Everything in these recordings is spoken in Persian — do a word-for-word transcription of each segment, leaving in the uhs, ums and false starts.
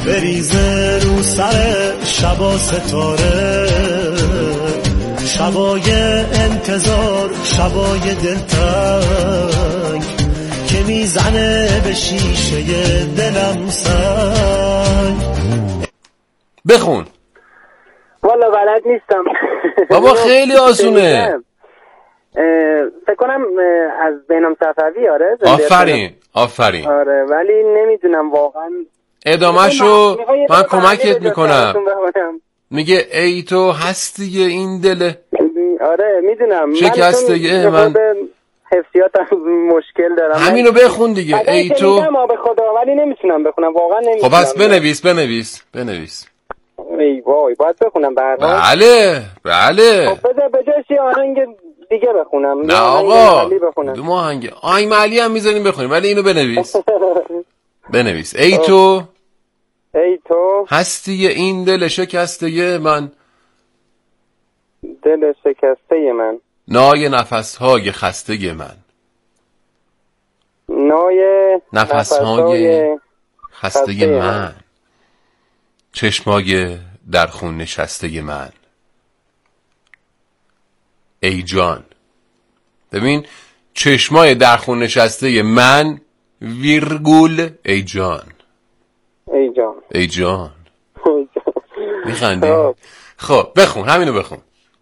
بریزه رو سر شبا ستاره، شبای انتظار، شبای دلتنگ که میزنه به شیشه دلم سنگ. بخون. والا بلد نیستم بابا خیلی آسونه. فکر کنم از بهنام صفوی. آره آفرین آفرین. آره ولی نمیدونم واقعا ادامه‌شو من کمکت میکنم. میگه ای تو هستی این دل. آره میدونم شکسته من حفظیاتم مشکل دارم. همینو بخون دیگه. ای تو به خدا ولی نمیتونم بخونم واقعا نمیتونم. خب بس بنویس بنویس بنویس. ای وای باید بخونم به هر حال. بله بله. خب بذار به جاش یه آهنگ دیگه بخونم. نه آقا دو آهنگ آهنگ محلی هم میذاریم بخونیم ولی اینو بنویس. بنویس. ای تو ای تو هستی این دل شکسته من، دل شکسته من، نای نفس‌های خسته من، نای نفس‌های خسته من، چشمای در خون نشسته من. ای جان. ببین چشمای در خون نشسته من ویرگول ای جان. ای جان ای جان. میخندی؟ خب بخون همینو بخون.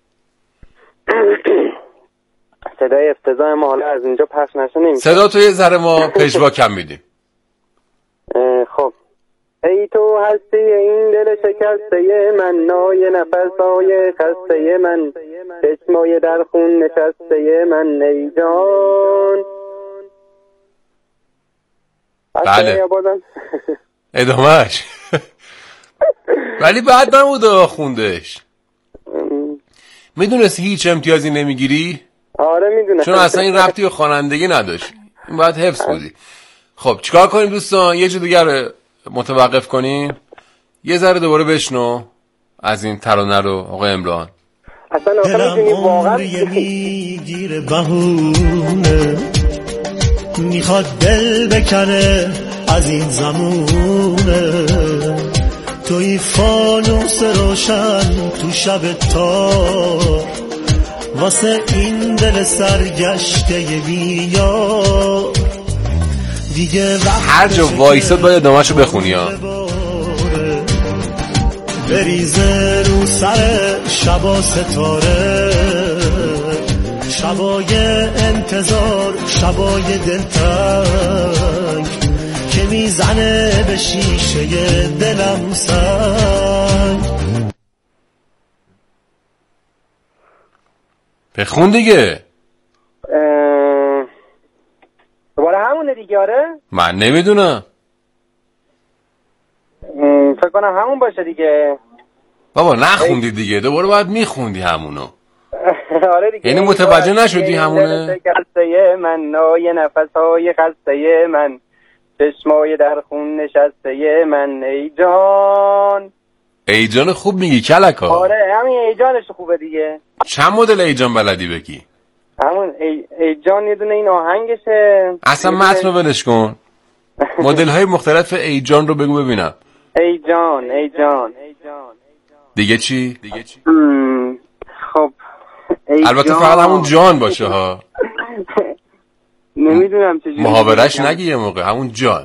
صدای افتضاح ما حالا از اینجا پخش نشه نمیشه. صدا تو یه ذره ما پژوا کم میدیم. خب ای تو هستی این دل شکسته من، نای نفس‌های خسته من، چشمای در خون نشسته من، ای جان. بله ادامهش ولی بعد نموده خوندش. میدونستی هیچ امتیازی نمیگیری؟ آره میدونم چون اصلا این ربطی به خوانندگی نداشت، این باید حفظ بودی. خب چیکار کنیم دوستان؟ یه جو دیگر رو متوقف کنیم، یه ذره دوباره بشنو از این ترانه رو آقای عمران. اصلا آخه میدونی واقعا میگیره بهونه، میخواد دل بکنه از این زمونه، توی فانوس روشن تو شب تار، واسه این دل سرگشته بیار دیگه. هر جا وایساد باید ادامه‌شو بخونی ها. بریزه رو سر شبا ستاره، شبای انتظار، شبای دلتنگ که میزنه به شیشه دلم سنگ. بخون دیگه. دوباره همونه دیگه. آره من نمیدونم، فکر کنم همون باشه دیگه. بابا نخوندی دیگه، دوباره باید میخوندی همونو. آره دیگه. یعنی متوجه نشدی همونه؟ خسته من، نای نفس‌های خسته من، چشمای در خون نشسته من، ای جان. ای جان خوب میگی کلکا. آره همین ای جانش خوبه دیگه. چند مدل ای جان بلدی بگی؟ همون ای, ای جان یه دونه این آهنگشه. اصلا متن رو ولش کن. مدل های مختلف ای جان رو بگو ببینم. ای جان ای جان دیگه چی؟ دیگه چی؟ خب البته فقط همون جان باشه ها. نمیدونم چجوری محاورش نگی یه موقع همون جان.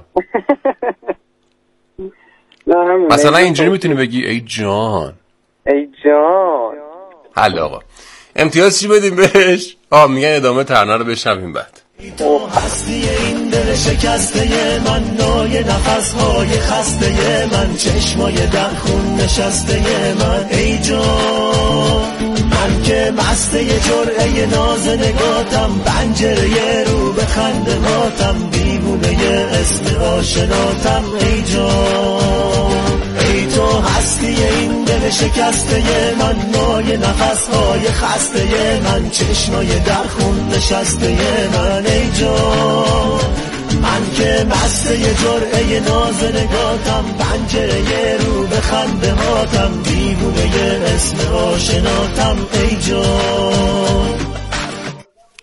مثلا اینجوری میتونی بگی ای جان. ای جان. حل آقا. امتیاز چی بدیم بهش؟ آه میگن ادامه ترانه رو بشنویم بعد. تو هستی این دل شکسته من، نای نفس‌های خسته من، چشمای در خون نشسته من، ای جان. من که مسته جرعه ناز نگاتم، پنجره رو به خندهاتم، دیوونه اسم آشناتم، ای جان. ای تو هستی این دل شکسته من، نای نفس‌های خسته من، چشمای در خون نشسته من، ای جان. من که مسته جرعه ناز نگاتم، پنجره رو به خنده هاتم، دیوونه اسم آشناتم، ای جان.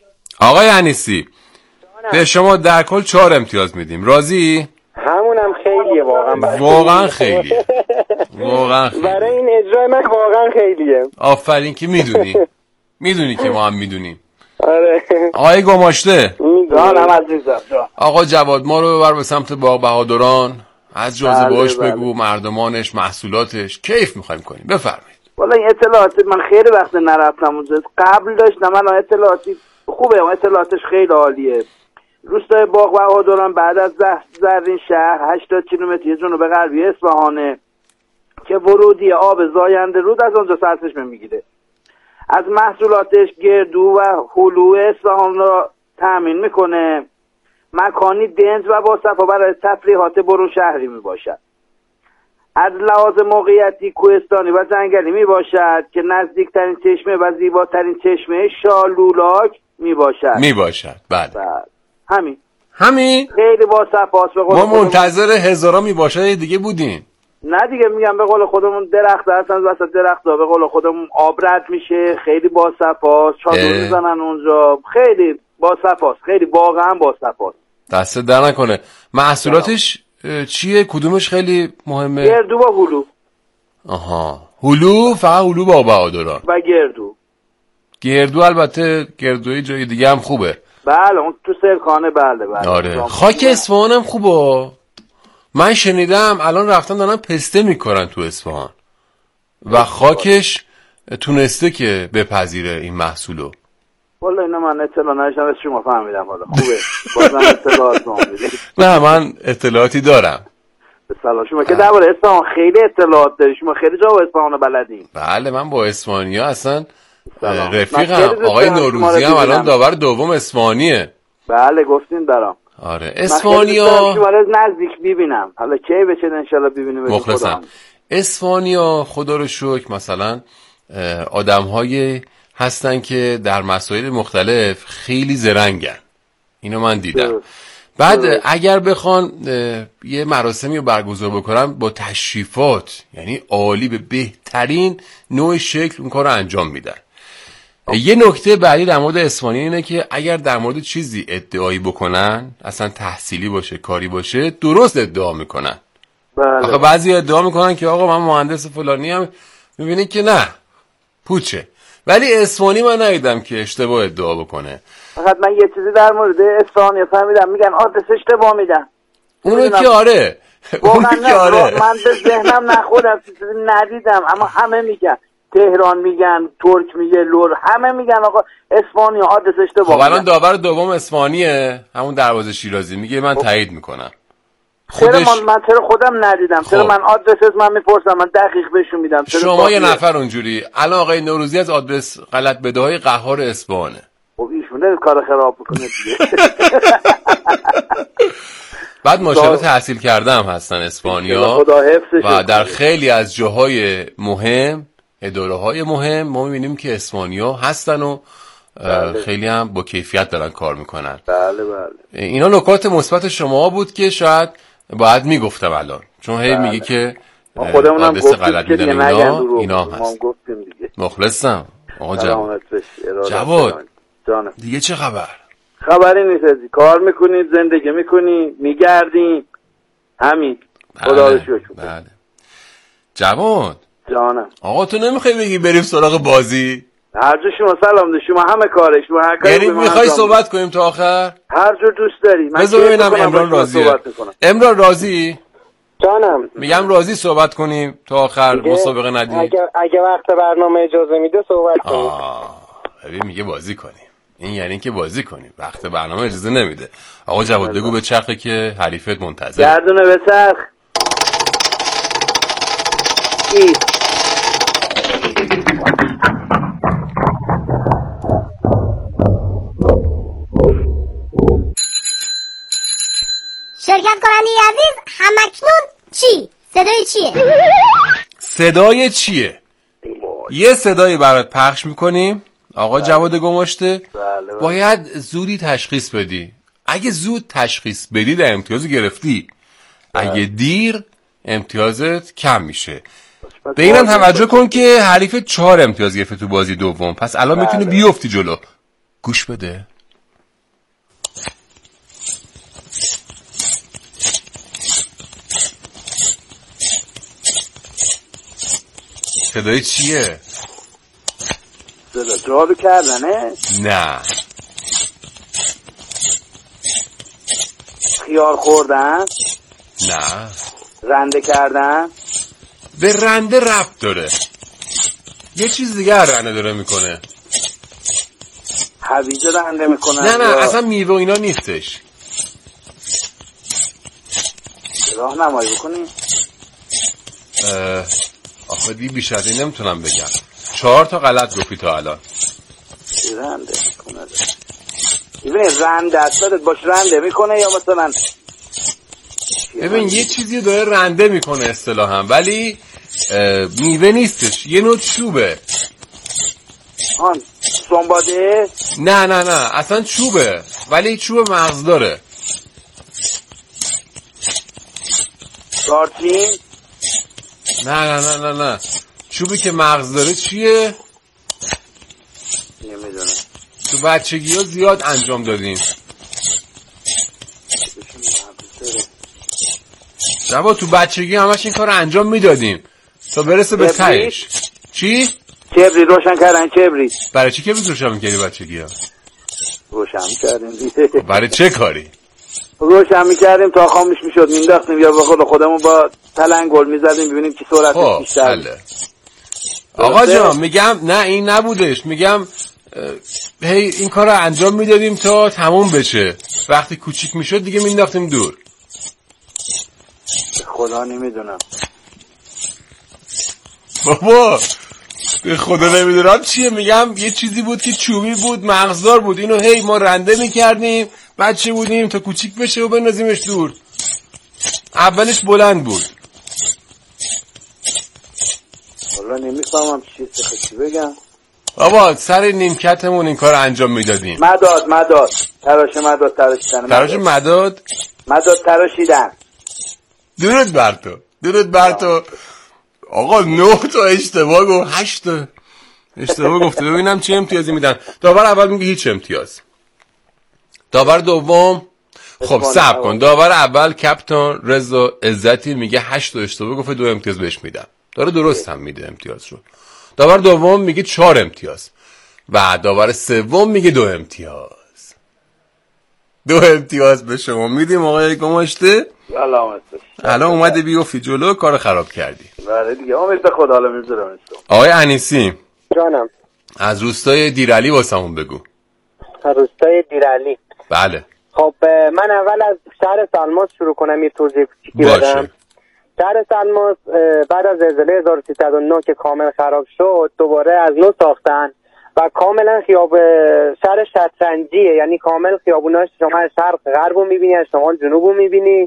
آقای انیسی به شما در کل چهار امتیاز میدیم. راضی؟ همونم خیلی خیلیه واقعا. واقعا خیلیه. واقعا خیلیه. برای این اجرای من واقعا خیلیه. آفرین که میدونی. میدونی که ما هم میدونیم. آره. آقای گماشته. جانم عزیزم. جان. آقا جواد ما رو ببر به سمت باغ بهادران. از جاذبه‌اش بگو، مردمانش، محصولاتش. کیف می‌خوایم کنیم. بفرمایید. والا این اطلاعات من خیلی وقت نرفتم اونجا. قبل داشتم من اطلاعاتی خوبه، اطلاعاتش خیلی عالیه. روستای باغ بهادران بعد از زرین شهر هشتاد کیلومتر جنوب غربی اصفهانه که ورودی آب زاینده رود از اونجا سرچشمه میگیره. از محصولاتش گردو و هلو اصفهان را تامین میکنه. مکانی دنج و با صفا برای تفریحات برون شهری میباشد. از لحاظ موقعیتی کوهستانی و جنگلی میباشد که نزدیکترین چشمه و زیباترین چشمه شالولاک میباشد. میباشد. بله. بله. همین. همین؟ خیلی با صفاست. به قول ما خودمون منتظر هزارا میباشد دیگه بودیم. نه دیگه میگم به قول خودمون درخت هستن وسط درخت ها، به قول خودمون آب رد میشه، خیلی با صفاست. چادر میزنن اونجا، خیلی با صفاست، خیلی واقعا با صفاست. دست در نکنه. محصولاتش چیه؟ کدومش خیلی مهمه؟ گردو و هلو. آها. هلو فقط هلو با بهادران و گردو. گردو البته گردوی جای دیگه هم خوبه. بله اون تو سرکانه. بله بله. آره. خاک اصفهان هم خوبه. من شنیدم الان رفتن دارن پسته میکنن تو اصفهان و خاکش تونسته که بپذیره این محصولو. والا اینا من اطلاع نداشتم، از شما فهمیدم. حالا خوبه بازم اطلاعات میدید. نه من اطلاعاتی دارم. به سلام شما که درباره اصفهان خیلی اطلاعات داری، شما خیلی جا با اصفهان بلدین. بله من با اصفهانی‌ها اصلا رفیقم. آقای نوروزی هم الان داور دوم اصفهانیه. بله گفتین برام. آره اصفهانیا شما رو نزدیک ببینم، حالا کی بشه ان شاء الله ببینیم. مخلصم. اصفهانیا خدا رو شکر مثلا آدم‌های هستن که در مسائل مختلف خیلی زرنگن. اینو من دیدم. بعد اگر بخوان یه مراسمی رو برگزار بکنن با تشریفات، یعنی عالی، به بهترین نوع شکل اون کار رو انجام میدن. یه نکته بعدی در مورد اصفهانی اینه که اگر در مورد چیزی ادعایی بکنن، اصلا تحصیلی باشه کاری باشه، درست ادعا میکنن. بله. آخه بعضی ادعا میکنن که آقا من مهندس فلانی هم، میبینی که نه پوچه. ولی اصفهانی من ندیدم که اشتباه ادعا بکنه. فقط من یه چیزی در مورد اصفهانی فهمیدم، میگن آدرس اشتباه میدن. اونو که آره اونو که آره من به ذهنم نخودم چیزی ندیدم، اما همه میگن تهران میگن، ترک میگه، لور، همه میگن آقا اصفهانی آدرس اشتباه. خب الان داور دوم اصفهانیه، همون دروازه شیرازی، میگه من تایید میکنم. خودش چرا من, من چرا خودم ندیدم؟ چرا من آدرس از من میپرسم، من دقیق بهشون میدم. شما یه نفر اونجوری. الان آقای نوروزی از آدرس غلط بدههای قهار اصفهانه. خب ایشونه کار خراب میکنه دیگه. بعد ماشاءالله تحصیل کرده هم هستن اصفهانیا و در خیلی از جاهای مهم، اداره های مهم ما میبینیم که اصفهانیا هستن و بله. خیلی هم با کیفیت دارن کار میکنن. بله بله. اینا نکات مثبت شما بود که شاید باید میگفتم الان، چون هی بله. میگی که خودمونم گفتیم که دیگه نگن دروغ. اینا هست. گفتیم دیگه. مخلصم آقا جواد. جواد جانم. دیگه چه خبر؟ خبری نیست، ازی کار میکنید، زندگی میکنید، میگردید، همین. خدا رو شکر. بله. جواد جانم. آقا تو نمیخوای بگی بریم سراغ بازی؟ هر جور شما سلام ده، شما همه کاره، شما هر کاری. یعنی میخوای صحبت کنیم تا آخر؟ هر جور دوست داری. بذار ببینم امران راضیه. امران راضی؟ جانم. میگم راضی صحبت کنیم تا آخر، مسابقه ندیم. اگه اگه وقت برنامه اجازه میده صحبت کنیم. آه ببین میگه بازی کنیم. این یعنی که بازی کنیم، وقت برنامه اجازه نمیده. آقا جواد بگو به چرخه که حریفت منتظر. گردونه به چرخ. ای. شرکت کننده عزیز همکنون چی؟ صدای چیه؟ صدای چیه؟ یه صدایی برات پخش میکنیم آقا بله. جواد گماشته بله بله. باید زودی تشخیص بدی. اگه زود تشخیص بدی در امتیاز گرفتی، بله. اگه دیر امتیازت کم میشه. به اینم توجه کن که حریف چهار امتیاز گرفته تو بازی دوم، پس الان بله. میتونی بیفتی جلو. گوش بده. صدای چیه؟ صدا جارو کردنه؟ نه. خیار خوردن؟ نه. رنده کردن؟ به رنده ربط داره. یه چیز دیگه رنده داره میکنه. هویجه رنده میکنه؟ نه نه یا... اصلا میوه اینا نیستش. راه نمایی بکنی؟ آخه دی بیش از این نمیتونم بگم. چهار تا غلط گفتی تا الان. رنده میکنه. ببین رنده اصلا باش رنده میکنه یا مثلا ببین یه چیزی داره رنده میکنه اصطلاحاً ولی میوه نیستش، یه نوع چوبه. آن سنباده؟ نه نه نه اصلا چوبه ولی چوب مغز داره. دارچین؟ نه نه نه نه نه چوبی که مغز داره چیه؟ نمیدونم. تو بچگی ها زیاد انجام دادیم. جبا تو بچگی همش این کار انجام میدادیم تا برسه به تهش. چی؟ کبری روشن کردن. کبری برای چی کبری روشن میکردی بچگی ها؟ روشن میکردیم دیگه. برای چه کاری؟ روشن میکردیم تا خاموش میشد مینداختیم یا به خود خودمون با تلنگل میزدیم ببینیم کی سرعتش بیشتر. آقا جان میگم نه این نبودش، میگم هی این کار رو انجام میدادیم تا تموم بشه، وقتی کوچیک میشد دیگه مینداختیم دور. خدا نمیدونم بابا به خدا نمیدونم چیه. میگم یه چیزی بود که چوبی بود مغزدار بود، اینو هی ما رنده میکردیم بچه بودیم تا کوچیک بشه و بندازیمش دور. اولش بلند بود. والله نمیفهمم چیه چی بگم. بابا سر نیمکتمون این کار انجام میدادیم. مداد مداد تراش مداد تراشیدن. تراش مداد مداد تراشیدن. درود بر تو درود بر تو. آقا نه تا اشتباه گفت، هشت تا اشتباه گفته. ببینم چه امتیازی میدن. داور اول میگه هیچ امتیاز. داور دوم خب صبر کن. داور اول کپتان رضا عزتی میگه هشت تا اشتباه گفته، دو امتیاز بهش میدم. داره درست هم میده امتیاز رو. داور دوم میگه چهار امتیاز و داور سوم میگه دو امتیاز. دو امتیاز به شما میدیم آقای گماشته. سلامت باش. الان اومده بیافتی جلو، کار خراب کردی. بله دیگه امید به خدا. حالا میذارم. آقای انیسی جانم. از روستای دیرعلی واسمون بگو. روستای دیرعلی. بله. خب من اول از شهر سلماس شروع کنم، یه توضیح کوچیکی بدم. شهر سلماس بعد از زلزله هزار و سیصد و نه که کامل خراب شد دوباره از نو ساختن و کاملا خیاب شهر شطرنجیه، یعنی کامل خیابوناش شما از شرق غرب رو میبینی، از شمال جنوب رو میبینی.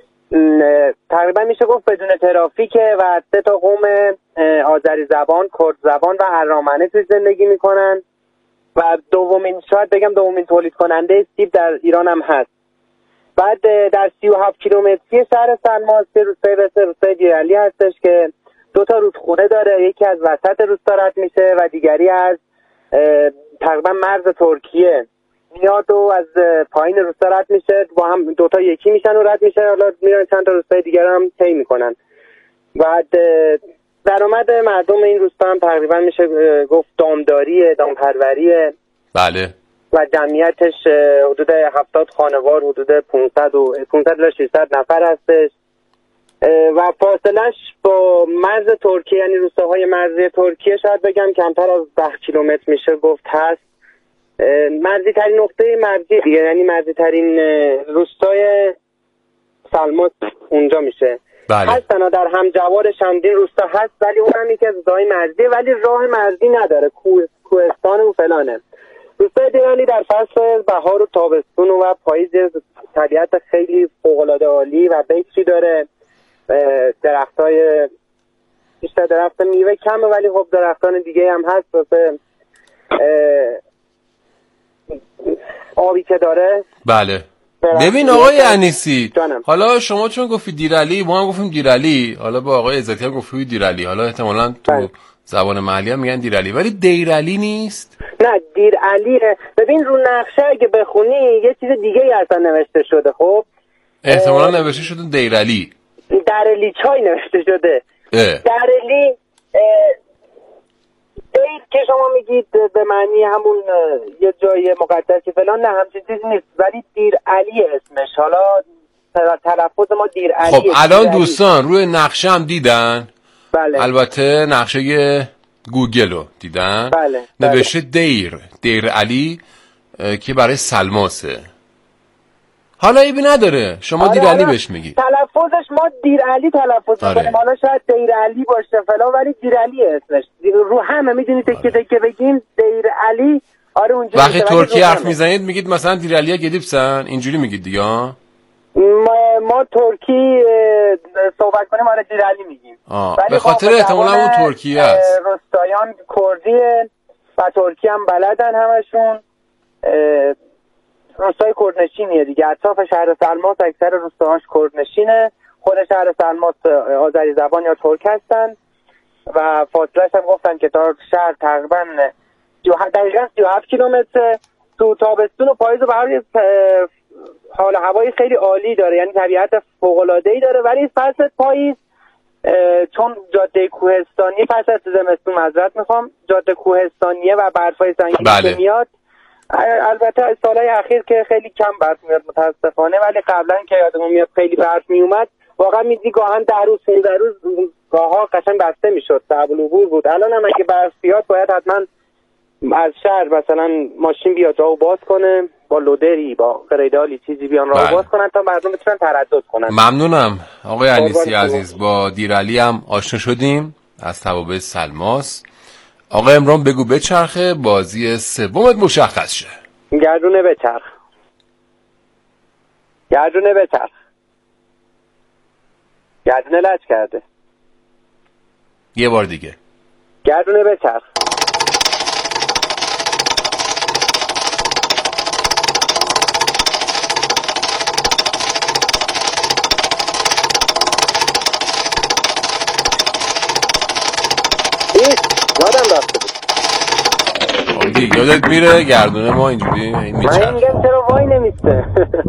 تقریبا میشه گفت بدون ترافیکه و سه تا قوم آذری زبان، کرد زبان و ارامنه توی زندگی میکنن و دومین شاید بگم دومین تولید کننده سیب در ایران هم هست. بعد در سی و هفت کیلومتری شهر سلماس روستای به روستای دیرعلی هستش که دو تا رودخونه داره، یکی از وسط روستا رد میشه و دیگری از تقریبا مرز ترکیه میاد و از پایین روستا رد میشه، با هم دوتا یکی میشن و رد میشه، حالا میرن چند تا روستای دیگر هم طی میکنن. بعد درآمد مردم این روستا هم تقریبا میشه گفت دامداریه، دامپروریه. بله. و جمعیتش حدود هفتاد خانوار، حدود پانصد و پانصد تا ششصد نفر هستش و فاصلش با مرز ترکیه یعنی روستاهای مرزی ترکیه شاید بگم کمتر از ده کیلومتر میشه گفت هست. مرزی ترین نقطه مرزی دیگه، یعنی مرزی ترین روستای سلماس اونجا میشه. بله. هستن در هم جوار چندین روستا هست ولی اون هم یکی از روستاهای مرزی ولی راه مرزی نداره، کوه کوهستان و فلانه. روستای دیرعلی در فصل بهار و تابستون و پاییز طبیعت خیلی فوق‌العاده عالی و بکری داره. درختای بیشتر درخت میوه کمه ولی خب درختان دیگه هم هست واسه آبی که داره. بله. ببین آقای انیسی، حالا شما چون گفتی دیرعلی ما هم گفتیم دیرعلی، حالا با آقای عزتی هم گفتی دیرعلی، حالا احتمالاً تو بله. زبان محلی هم میگن دیرعلی ولی دیرعلی نیست. نه دیرعلیه. ببین رو نقشه اگه بخونی یه چیز دیگه ای اصلا نوشته شده. خب احتمالاً نوشته شده دیرعلی، درعلی چای نوشته شده. درعلی دیر که شما میگید به معنی همون یه جای مقدسی فلان، نه همچین چیزی نیست، ولی دیر علی اسمش. حالا تلفظ ما دیر علی. خب الان دوستان روی نقشه هم دیدن؟ بله. البته نقشه گوگل رو دیدن؟ بله. نوشته دیر دیر علی که برای سلماسه. حالا ایبی نداره، شما آره، دیر علی بهش میگی. تلفظش ما دیر علی تلفظ آره. میکنیم. حالا شاید دیر علی باشه فلان، ولی دیر علی اسمش. رو همه میدونید تکه تکه بگیم دیر علی. آره اونجوری. وقتی ترکی حرف میزنید میگید مثلا دیر علی گدیپسن، اینجوری میگید دیگه. ما, ما ترکی صحبت کنیم آره دیر علی میگیم. به خاطر احتمالا اون ترکیه است. روستایان کردیه و ترکی هم بلدن همشون. روستای کردنشینیه دیگه، اطراف شهر سلماس اکثر روستاهاش کردنشینه. خود شهر سلماس آذری زبان یا ترک هستن و فاصله‌اش هم گفتن که تا شهر تقریبا دقیقاً سی و هفت کیلومتر. تو تابستون و پاییز و بهار حال هوایی خیلی عالی داره، یعنی طبیعت فوق‌العاده‌ای داره، ولی فصل پاییز چون جاده کوهستانی، فصل زمستون معذرت میخوام، جاده کوهستانیه و برفای سنگینی بله. که میاد، البته سالهای اخیر که خیلی کم برف میاد متاسفانه، ولی قبلا که یادمون میاد خیلی برف میومد، واقعا میدی گاهن ده روز پونزده روز گاهها قشنگ بسته میشد، صعب العبور بود. الان هم اگه برف بیاد باید حتما از شهر مثلا ماشین بیاد راهو باز کنه، با لودری با قریدالی چیزی بیان راهو باز کنن تا مردم بتونن تردد کنن. ممنونم آقای انیسی عزیز. با دیر علی هم آشنا شدیم از توابع سلماس. آقای عمران بگو بچرخه، بازی سومت مشخص شه. گردونه بچرخ، گردونه بچرخ، گردونه لج کرده. یه بار دیگه گردونه بچرخ. یادم رفته بود. دیگه یادت میره گردونه ما اینجوری من میگم چرا وای نمیسته.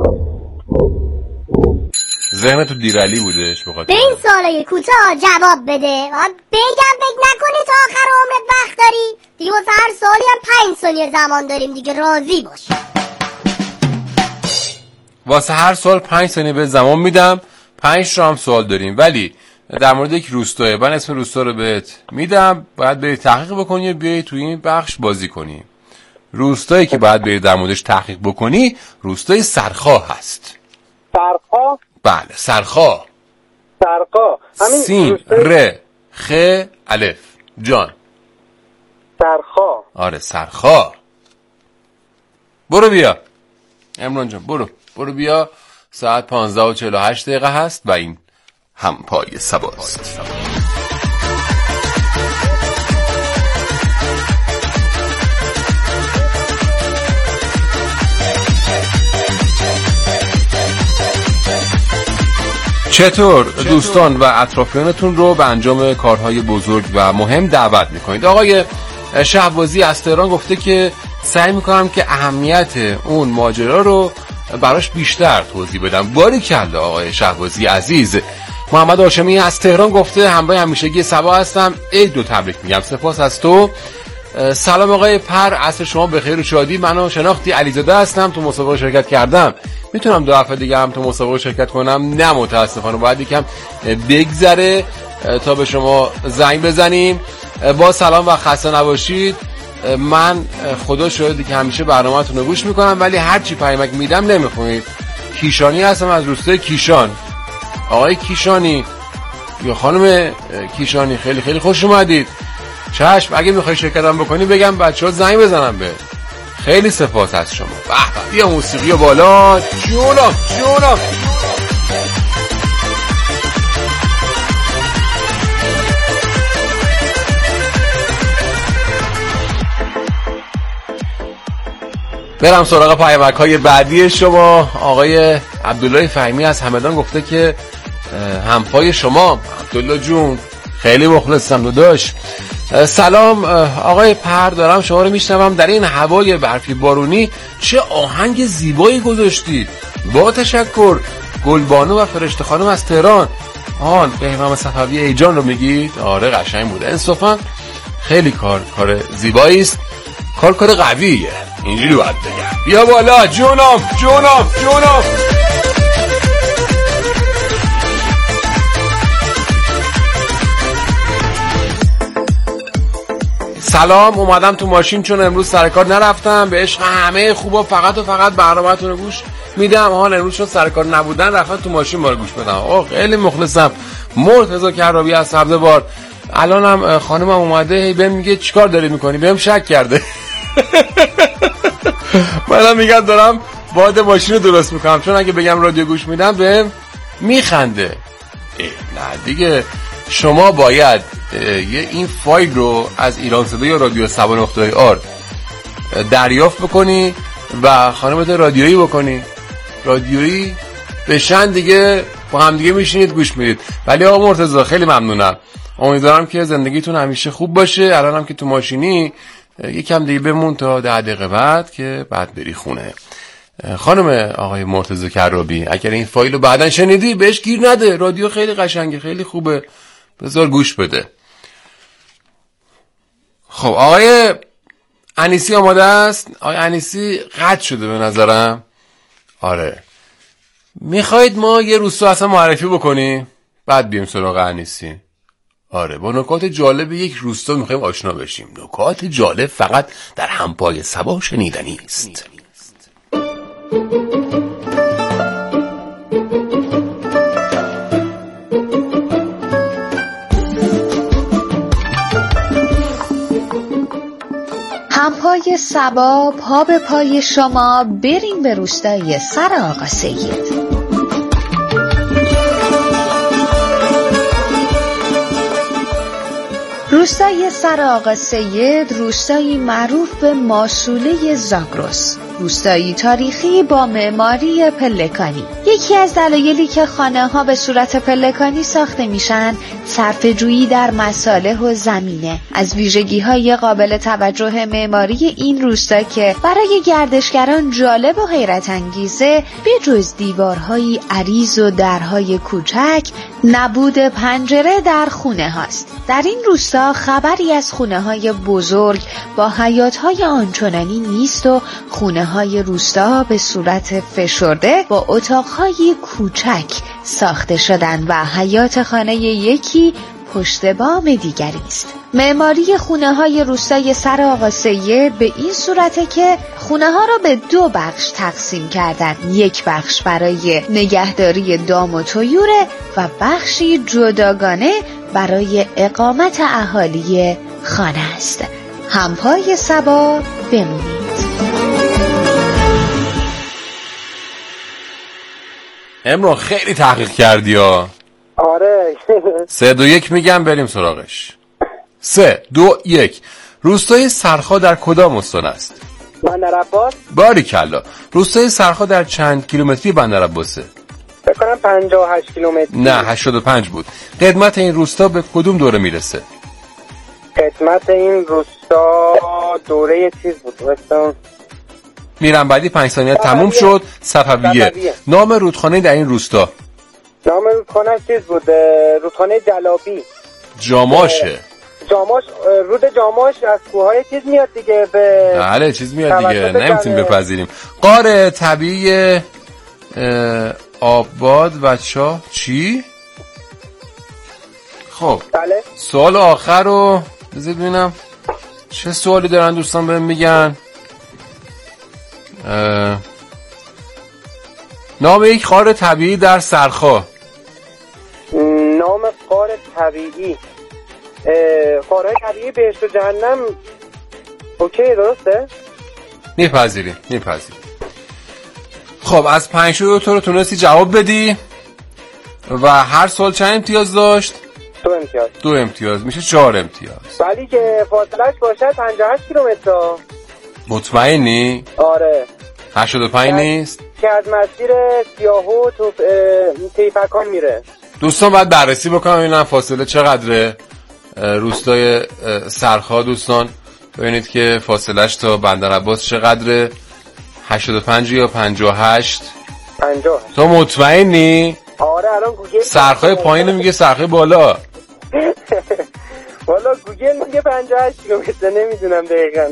ذهن تو دیر علی بودش بخاطر به این سوالای کوتاه جواب بده. بگم فکر نکنی تا آخر عمرت وقت داری دیگه، واسه هر سوالی هم پنج ثانیه زمان داریم دیگه، راضی باش. واسه هر سوال پنج ثانیه به زمان میدم. پنج تا هم سوال داریم، ولی در مورد یک روستاه من اسم روستا رو بهت میدم، باید بری تحقیق بکنی، بیای توی این بخش بازی کنی. روستایی که باید بری در موردش تحقیق بکنی روستای سرخا هست. سرخا؟ بله سرخا. سرخا همین سین ر خ الف جان. سرخا. آره سرخا. برو بیا عمران جان، برو برو بیا. ساعت پانزده و چهل و هشت دقیقه هست و این هم پای سباست. چطور دوستان و اطرافیانتون رو به انجام کارهای بزرگ و مهم دعوت میکنید؟ آقای شهبازی از تهران گفته که سعی میکنم که اهمیت اون ماجرا رو براش بیشتر توضیح بدم. باریکلا آقای شهبازی عزیز. محمد هاشمی از تهران گفته همراه همیشگی سبا هستم، عید رو تبریک میگم. سپاس از تو. سلام آقای پر، عصر شما بخیر و شادی. منو شناختی علیزاده هستم، تو مسابقه شرکت کردم. میتونم دو هفته دیگه هم تو مسابقه شرکت کنم؟ نه متاسفانه باید یکم بگذره تا به شما زنگ بزنیم. با سلام و خسته نباشید. من خدا شاهدی که همیشه برنامه‌تون رو گوش میکنم، ولی هر چی پیامک میدم نمیخونید. کیشانی هستم از روستای کیشان. آقای کیشانی یا خانم کیشانی خیلی خیلی خوش اومدید. چشم، اگه میخوای شرکتم بکنی بگم بچه‌ها زنگ بزنم به. خیلی سپاس از شما. به به، بیا موسیقی بالا. جونم جونم. برم سراغ پیامک‌های بعدی شما. آقای عبدالله فهمی از همدان گفته که همپای شما. عبدالله جون خیلی مخلصم داداش. سلام آقای پر، دارم شما رو میشنوم. در این هوای برفی بارونی چه آهنگ زیبایی گذاشتید. با تشکر. گلبانو و فرشته خانم از تهران. آن بهرام صفوی ایجان رو میگید؟ آره قشنگ بوده انصافا. خیلی کار کار زیبایی است، کار کار قویه، اینجوری باید بگم. بیا بالا جونم جونم جونم. سلام، اومدم تو ماشین چون امروز سر کار نرفتم، به عشق همه خوبا فقط و فقط برنامه‌تون رو گوش میدم. حال امروز چون سر کار نبودن رفتم تو ماشین ما رو گوش بدم. اوه خیلی مخلصم. مرتضی کرابی از سبزوار. الانم خانمم اومده هی بهم میگه چیکار داری میکنی، بهم شک کرده. منم میگم دارم باد ماشین رو درست میکنم، چون اگه بگم رادیو گوش میدم بهم میخنده. نه دیگه، شما باید یه این فایل رو از ایران صدا یا رادیو سبا نقطه آر دریافت بکنی و خانمت رادیویی بکنی، رادیویی بشن دیگه، با هم دیگه میشینید گوش میدید. ولی آقا مرتضی خیلی ممنونم، امیدوارم که زندگیتون همیشه خوب باشه. الانم که تو ماشینی یکم دیگه بمون تا ده دقیقه بعد که بعد بری خونه. خانم آقای مرتضی کرابی، اگر این فایل رو بعدن شنیدی بهش گیر نده، رادیو خیلی قشنگه، خیلی خوبه، بذار گوش بده. خب آقای انیسی آماده است؟ آقای انیسی قطع شده به نظرم. آره، میخواید ما یه روستا اصلا معرفی بکنیم بعد بیم سراغ انیسی؟ آره، با نکات جالب یک روستا میخوایم آشنا بشیم. نکات جالب فقط در همپای سبا شنیدنی است. همپای سبا، پا به پای شما، بریم به روستای سر آقا سید. روستای سر آقا سید روستایی معروف به ماسوله زاگرس، روستایی تاریخی با معماری پلکانی. یکی از دلایلی که خانه ها به صورت پلکانی ساخته میشن صرفه‌جویی در مصالح و زمینه. از ویژگی های قابل توجه معماری این روستا که برای گردشگران جالب و حیرت انگیزه، به جز دیوارهای عریض و درهای کوچک، نبود پنجره در خونه هاست. در این روستا خبری از خونه های بزرگ با حیات های آنچنانی نیست و خونه های روستا به صورت فشرده با اتاقهای کوچک ساخته شدن و حیات خانه یکی پشت بام دیگری است. معماری خونه های روستای سر آقا سید به این صورته که خونه ها را به دو بخش تقسیم کردن. یک بخش برای نگهداری دام و طیوره و بخشی جداگانه برای اقامت اهالی خانه است. همپای سبا بمونید. امرو خیلی تحقیق کردی ها. آره. سه دو یک میگم بریم سراغش. سه دو یک. روستای سرخا در کدام استان است؟ بندرعباس. باریکلا. روستای سرخا در چند کیلومتری بندرعباسه؟ فکر کنم پنجاه و هشت کیلومتر. نه، هشتاد و پنج بود. قدمت این روستا به کدوم دوره میرسه؟ قدمت این روستا دوره چیز بود وستان. میرم بعدی پنج ثانیه تموم شد. صفویه. نام رودخانه در این روستا؟ نام رودخانه چیز بود، رودخانه جلابی. جاماشه. جاماش، رود جاماش از کوههای چیز میاد دیگه، به بله چیز میاد دیگه، نمیتونیم بپذیریم. غار طبیعی آباد و چاه چی؟ خب بله. سوال آخر رو بذار ببینم چه سوالی دارن دوستان بهم میگن. نام یک غار طبیعی در سرخا. نام غار طبیعی، غارهای طبیعی بهشت و جهنم. اوکی درسته؟ میپذیریم میپذیریم. خب از پنج شو تو رو تونستی جواب بدی و هر سال چند امتیاز داشت؟ دو امتیاز. دو امتیاز میشه چهار امتیاز. ولی که فاصلهش باشد پنجاه و هشت کیلومتر. مطمئنی؟ آره. هشتاد و پنج نیست؟ که از مسیر سیاهو تو تیپکان میره. دوستان باید بررسی بکنم ببینم فاصله چقدره. روستای سرخا دوستان ببینید که فاصلهش تا بندرعباس چقدره، هشتاد و پنج یا پنجاه و هشت؟ پنجاه و هشت. تو مطمئنی؟ آره الان گوگل. سرخای پایین میگه سرخای بالا. والا گوگل میگه پنجاه و هشت کیلومتر، نمیدونم دقیقاً.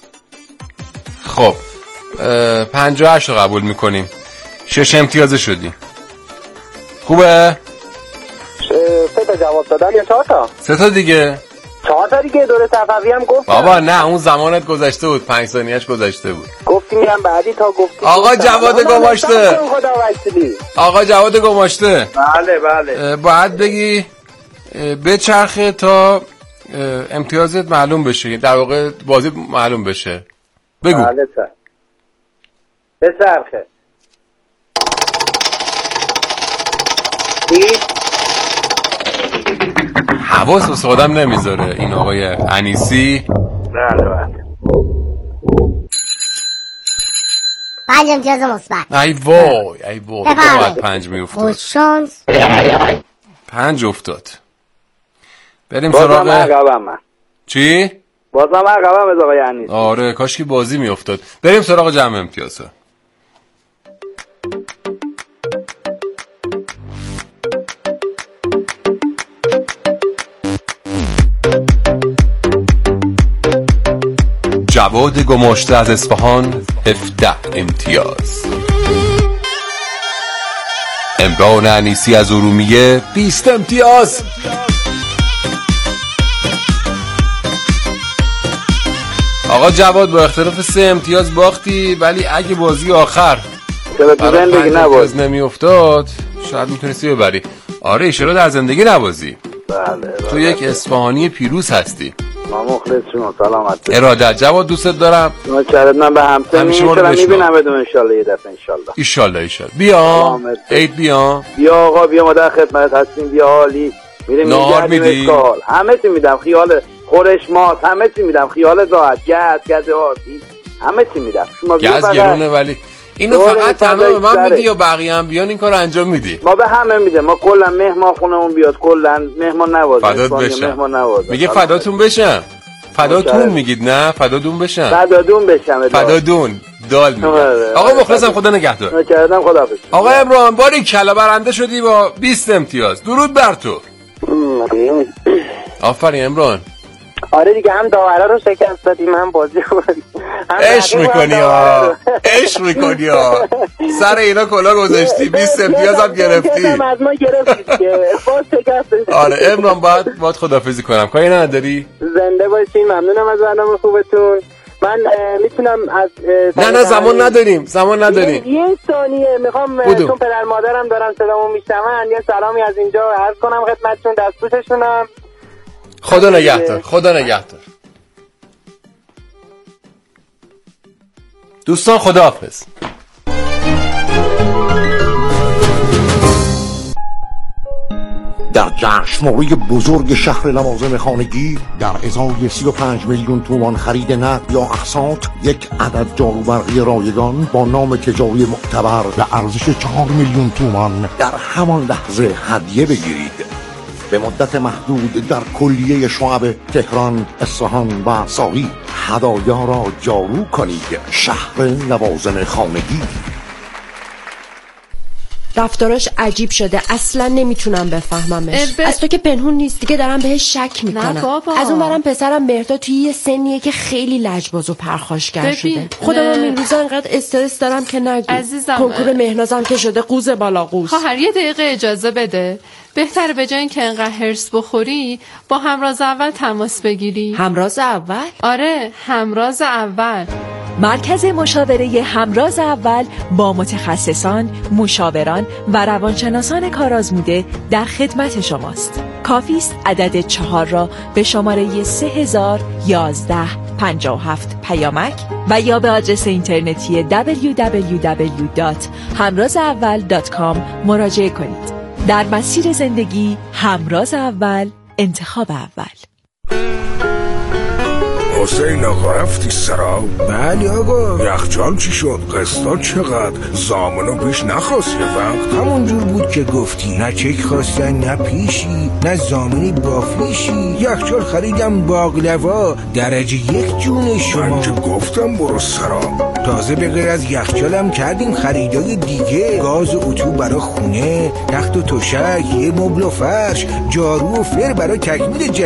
خب پنجاه و هشت رو قبول میکنیم. شش امتیاز شدی. خوبه؟ سه تا جواب دادم یا چهار تا؟ سه تا دیگه. چهار تا دیگه. دور صفوی هم گفتم. بابا نه اون زمانت گذشته بود، پنج ثانیه‌اش گذشته بود. گفتی میرم بعدی تا گفتی. آقا جواد گماشته. آقا جواد گماشته. بله بله. باید بگی بچرخه تا امتیازت معلوم بشه، در واقع بازی معلوم بشه. بگو. بله سر. بچرخه. حواس واسه آدم نمیذاره این آقای انیسی. بله بله. پنج امتیاز مثبت. ای وای ای وای باید پنج میافتاد. خوش شانس. پنج افتاد. بریم بازم سراغ عقبم من. چی؟ بازم عقبم از آقای انیسی. آره کاش که بازی میافتاد. بریم سراغ جمع امتیازها. جواد گماشته از اصفهان هفده امتیاز. عمران انیسی از ارومیه بیست امتیاز. آقا جواد با اختلاف سه امتیاز باختی، ولی اگه بازی آخر برای زندگی امتیاز نمی افتاد شاید میتونستی ببری. آره ایشالا در زندگی نبازی. بله. تو یک اصفهانی پیروز هستی. ما مخلص شما. سلامت. ارادت. جواد دوستت دارم. ما چرت من به همسه میشورم میبینم بدون انشالله یه دفعه انشالله. ایشالله ایشالله. بیا. عید بیا. بیا آقا بیا ما در خدمت هستیم. بیا عالی. میریم میگردیم اسکال. همه چی میدم. خیال خورش ماست. همه چی میدم. خیال راحت. گز گز آتی. همه چی میدم. شما بیا گز گرونه ولی اینو فقط تمام به من میدی یا بقیه هم بیان این کارو انجام میدی؟ ما به همه میده. ما کلا مهمان خونمون بیاد کلا مهمان نوازه. فدات بشم. مهمان نوازه. میگه فداتون بشم. فداتون میگید نه فدادون بشم. فدادون بشم. فدادون دال میگه. آقا مخلصم خدا نگهدار. نکردم خداحافظ. آقا عمران باری کلا برنده شدی با بیست امتیاز. درود بر تو. آفرین عمران. آره دیگه هم داوره رو شکست دادیم هم بازی رو عشق میکنی ها عشق میکنی ها سر اینا کلا گذاشتی بیست امتیاز هم گرفتی از ما گرفتی باز شکست. آره عمران باید باید خداحافظی کنم. کاری نداری؟ زنده باشین. ممنونم از برنامه خوبتون. من میتونم از نه نه زمان نداریم زمان نداریم یه ثانیه میخوام چون پدر مادرم دارم صدامو میشنون یه سلامی از اینجا عرض کنم خدمتتون. دستبوسشونم. خدا نگهدار. خدا نگهدار. دوستان خداحافظ. در جشنواره بزرگ شهر لوازم خانگی در ازای سی و پنج میلیون تومان خرید نقد یا اقساط یک عدد جاروبرقی رایگان با نام تجاری معتبر به ارزش چهار میلیون تومان در همان لحظه هدیه بگیرید. به مدت محدود در کلیه شعب تهران، اصفهان و ساری هدایا را جارو کنید. شهر لوازم خانگی. رفتاراش عجیب شده، اصلا نمیتونم بفهممش. ب... از تو که پنهون نیست دیگه دارم بهش شک میکنم. از اون برم پسرم مهرداد توی یه سنیه که خیلی لجباز و پرخاشگر شده. خودم این روزا انقدر استرس دارم که نگو. عزیزم کنکور مهنازم که شده قوز بالا قوز. خواهر یه دقیقه اجازه بده. بهتره به جای اینکه انقدر هرس بخوری با همراز اول تماس بگیری. همراز اول؟ آره همراز اول. مرکز مشاوره همراز اول با متخصصان، مشاوران و روانشناسان کارآزموده در خدمت شماست. کافی است عدد چهار را به شماره سه هزار یازده پنجاه و هفت پیامک و یا به آدرس اینترنتی دبلیو دبلیو دبلیو دات همراز اول دات کام مراجعه کنید. در مسیر زندگی همراز اول، انتخاب اول. حسین آقا رفتی سرا؟ بله آقا. یخچال چی شد؟ قسطا چقدر؟ زامنو پیش نخواست یه وقت؟ همون جور بود که گفتی، نه چک خواستن نه پیشی نه زامنی بافیشی. یخچال خریدم باقلوا درجه یک جون شما. من که گفتم برو سرا. تازه به غیر از یخچالم کردیم خریدای دیگه، گاز و اتو برا خونه، تخت و تشک، یه مبل و فرش، جارو و فر برا تکمیل